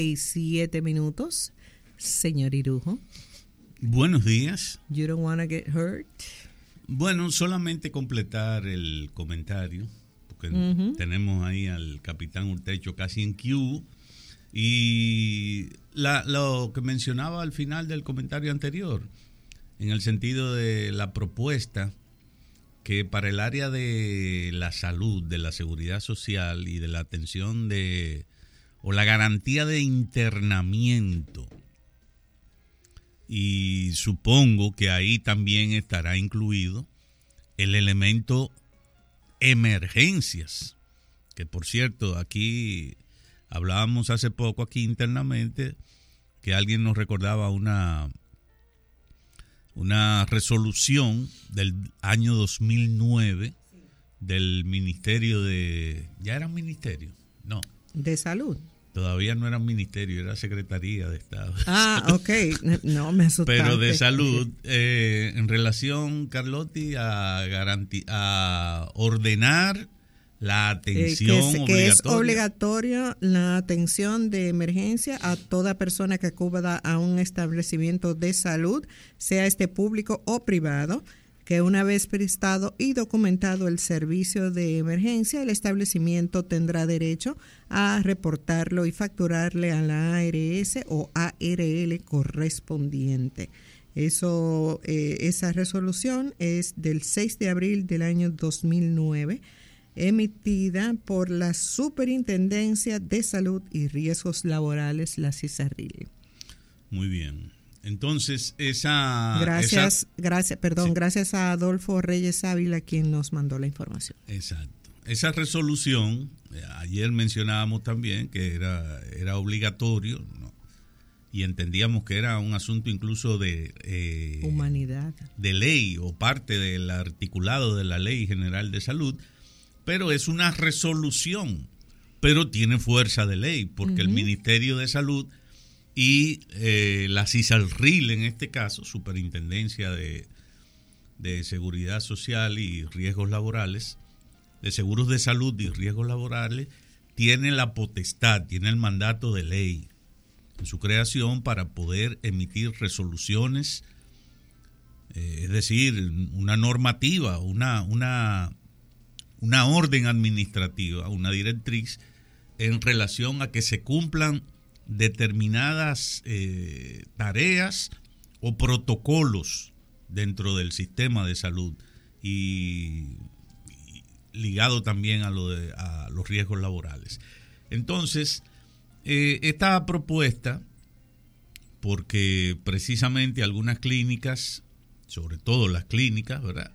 7 minutos, señor Irujo. Buenos días. You don't wanna get hurt. Bueno, solamente completar el comentario, porque tenemos ahí al capitán Urtecho casi en Q. Y lo que mencionaba al final del comentario anterior, en el sentido de la propuesta que para el área de la salud, de la seguridad social y de la atención o la garantía de internamiento, y supongo que ahí también estará incluido el elemento emergencias, que por cierto aquí hablábamos hace poco aquí internamente que alguien nos recordaba una resolución del año 2009 del Ministerio ¿ya era un ministerio? No. ¿De salud? Todavía no era un ministerio, era Secretaría de Estado. Ok. No, me asustaste. Pero de salud, en relación, Carlotti, a ordenar la atención obligatoria. Que es obligatorio la atención de emergencia a toda persona que acuda a un establecimiento de salud, sea este público o privado, que una vez prestado y documentado el servicio de emergencia, el establecimiento tendrá derecho a reportarlo y facturarle a la ARS o ARL correspondiente. Esa resolución es del 6 de abril del año 2009, emitida por la Superintendencia de Salud y Riesgos Laborales, la CISARRIL. Muy bien. Entonces, Gracias a Adolfo Reyes Ávila, quien nos mandó la información. Exacto. Esa resolución, ayer mencionábamos también que era obligatorio, ¿no? Y entendíamos que era un asunto incluso de humanidad, de ley o parte del articulado de la Ley General de Salud, pero es una resolución, pero tiene fuerza de ley, porque el Ministerio de Salud y la CISARRIL, en este caso, Superintendencia de Seguridad Social y Riesgos Laborales, de Seguros de Salud y Riesgos Laborales, tiene la potestad, tiene el mandato de ley en su creación para poder emitir resoluciones, es decir, una normativa, una orden administrativa, una directriz en relación a que se cumplan determinadas tareas o protocolos dentro del sistema de salud y ligado también a los riesgos laborales. Entonces, esta propuesta, porque precisamente algunas clínicas, sobre todo las clínicas, ¿verdad?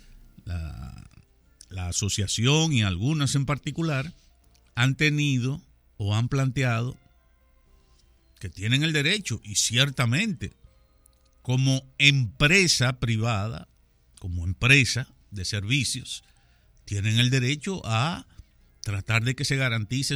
La asociación y algunas en particular han tenido o han planteado que tienen el derecho, y ciertamente como empresa privada, como empresa de servicios, tienen el derecho a tratar de que se garantice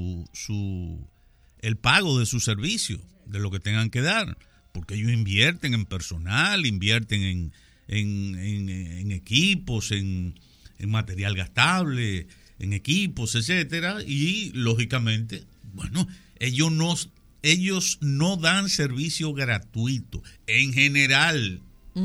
el pago de su servicio, de lo que tengan que dar, porque ellos invierten en personal, invierten en equipos, en material gastable, en equipos, etcétera, y lógicamente, bueno, ellos no dan servicio gratuito en general,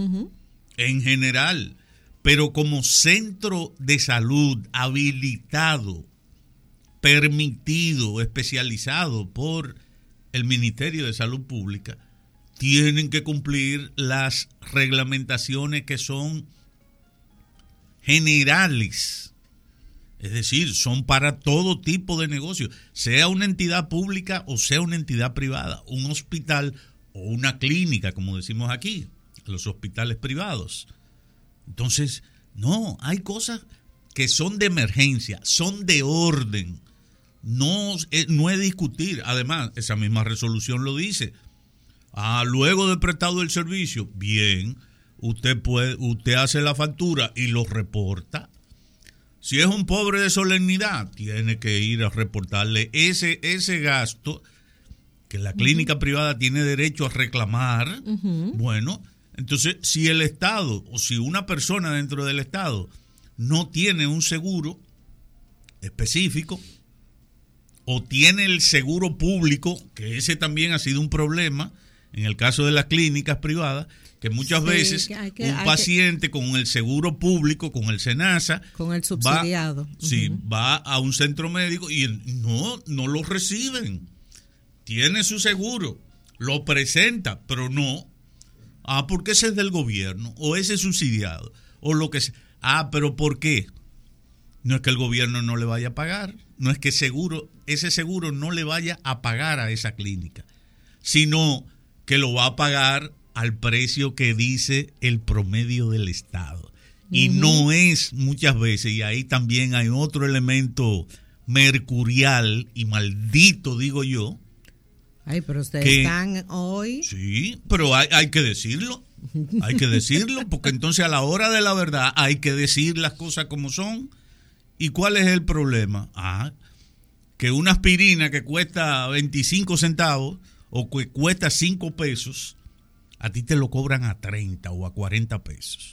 pero como centro de salud habilitado, permitido, especializado por el Ministerio de Salud Pública, tienen que cumplir las reglamentaciones que son generales. Es decir, son para todo tipo de negocio, sea una entidad pública o sea una entidad privada, un hospital o una clínica, como decimos aquí, los hospitales privados. Entonces, no, hay cosas que son de emergencia, son de orden, no es discutir. Además, esa misma resolución lo dice. Luego de prestado el servicio, bien, usted hace la factura y lo reporta. Si es un pobre de solemnidad, tiene que ir a reportarle ese gasto que la clínica privada tiene derecho a reclamar. Bueno, entonces, si el Estado o si una persona dentro del Estado no tiene un seguro específico o tiene el seguro público, que ese también ha sido un problema en el caso de las clínicas privadas, que muchas veces un paciente con el seguro público, con el SENASA, con el subsidiado, va a un centro médico y no lo reciben. Tiene su seguro, lo presenta, pero no. Porque ese es del gobierno, o ese es subsidiado, o lo que sea. Pero ¿por qué? No es que el gobierno no le vaya a pagar, no es que ese seguro no le vaya a pagar a esa clínica, sino que lo va a pagar al precio que dice el promedio del Estado. Y no es muchas veces, y ahí también hay otro elemento mercurial y maldito, digo yo. Ay, pero ustedes están hoy. Sí, pero hay que decirlo. Hay que decirlo, porque entonces a la hora de la verdad hay que decir las cosas como son. ¿Y cuál es el problema? Que una aspirina que cuesta 25 centavos o que cuesta 5 pesos, a ti te lo cobran a 30 o a 40 pesos.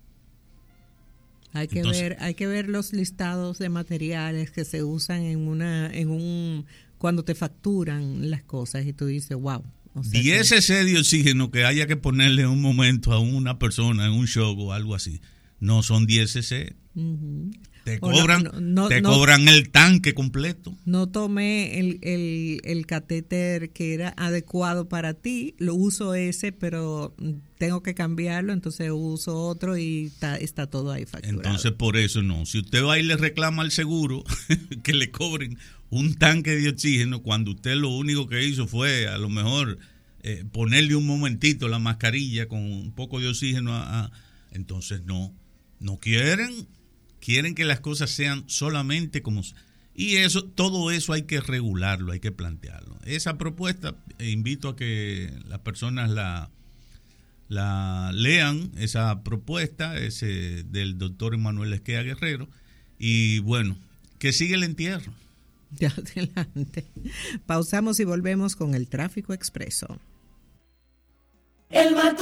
Hay que ver los listados de materiales que se usan cuando te facturan las cosas y tú dices, wow. 10 cc de oxígeno que haya que ponerle un momento a una persona en un show o algo así, no son 10 cc. Te cobran el tanque completo. No tomé el catéter que era adecuado para ti, lo uso ese, pero tengo que cambiarlo, entonces uso otro y está todo ahí facturado. Entonces por eso no. Si usted va y le reclama al seguro que le cobren un tanque de oxígeno cuando usted lo único que hizo fue a lo mejor ponerle un momentito la mascarilla con un poco de oxígeno, entonces no quieren que las cosas sean solamente como... Y todo eso hay que regularlo, hay que plantearlo. Esa propuesta, invito a que las personas la lean, esa propuesta, del doctor Emanuel Esquea Guerrero, y bueno, que siga el entierro. Ya, adelante. Pausamos y volvemos con el Tráfico Expreso.